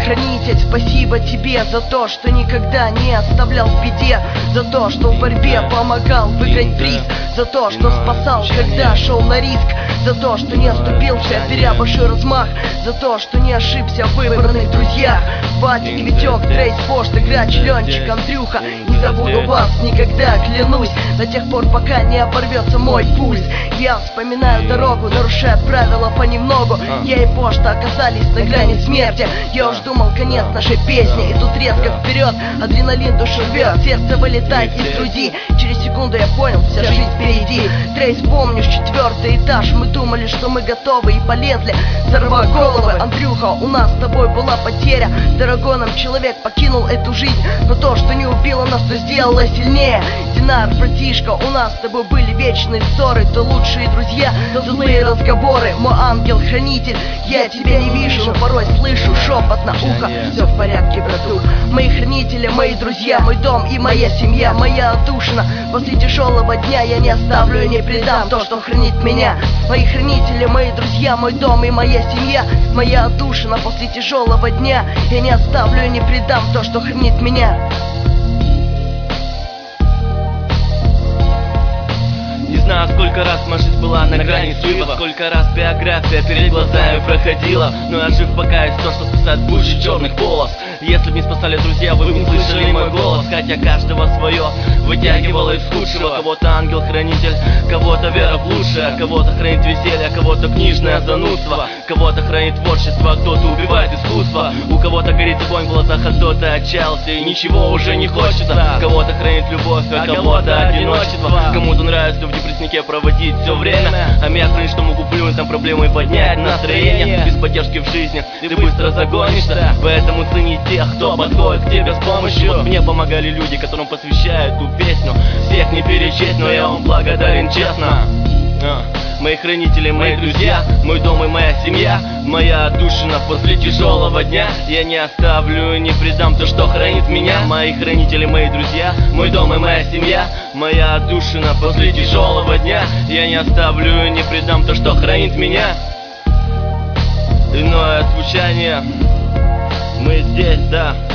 ангел-хранитель, спасибо тебе за то, что никогда не оставлял в беде, за то, что в борьбе помогал выиграть приз, за то, что спасал, когда шел на риск, за то, что не оступился, беря большой размах, за то, что не ошибся в выбранных друзьях. Вадик, Витек, Трейс, Пошта, Грач, Ленчик, Андрюха, не забуду вас никогда, клянусь, до тех пор, пока не оборвется мой пульс. Я вспоминаю дорогу, нарушая правила понемногу. Я и Пошта оказались на грани смерти. Я уж думал конец нашей песни, и тут резко вперед адреналин душу рвет, сердце вылетает из груди. Через секунду я понял, вся жизнь впереди. Трейс, помнишь, 4-й этаж, мы думали, что мы готовы, и полезли взорвать головы. Андрюха, у нас с тобой была потеря, дорогой нам человек покинул эту жизнь, но то, что не убило нас, то сделало сильнее. Динар, братишка, у нас с тобой были вечные ссоры, то лучшие друзья, то злые разговоры. Мой ангел-хранитель, я тебя не вижу, но порой слышу шепот на ухо: все в порядке, братух. Мои хранители, мои друзья, мой дом и моя семья, моя отдушина. После тяжелого дня я не оставлю и не предам то, что хранит меня. Мои хранители, мои друзья, мой дом и моя семья, моя отдушина. После тяжелого дня я не оставлю и не предам то, что хранит меня. Не знаю, сколько раз моя жизнь была на грани срыва, сколько раз биография перед глазами проходила, но я жив, пока есть то, что спасает больше черных полос. Если бы не спасали друзья, вы бы не слышали мой голос, хотя каждого свое вытягивало из худшего. Кого-то ангел-хранитель, кого-то вера в лучшее, кого-то хранит веселье, кого-то книжное занудство, кого-то хранит творчество, кто-то убивает искусство, у кого-то горит огонь в глазах, а кто-то отчаялся и ничего уже не хочется. Кого-то хранит любовь, а кого-то одиночество, кому-то нравится в депресснике проводить все время, а меня хранит, что могу плюнуть на проблемы и поднять настроение. Без поддержки в жизни ты быстро загонишься, поэтому цени тех, кто подходит к тебе с помощью. Вот мне помогали люди, которым посвящаю эту песню. Всех не перечесть, но я вам благодарен честно. Мои хранители, мои друзья, мой дом и моя семья, моя отдушина после тяжелого дня. Я не оставлю и не предам то, что хранит меня. Мои хранители, мои друзья, мой дом и моя семья, моя отдушина после тяжелого дня. Я не оставлю и не предам то, что хранит меня. Иное звучание, мы здесь, да.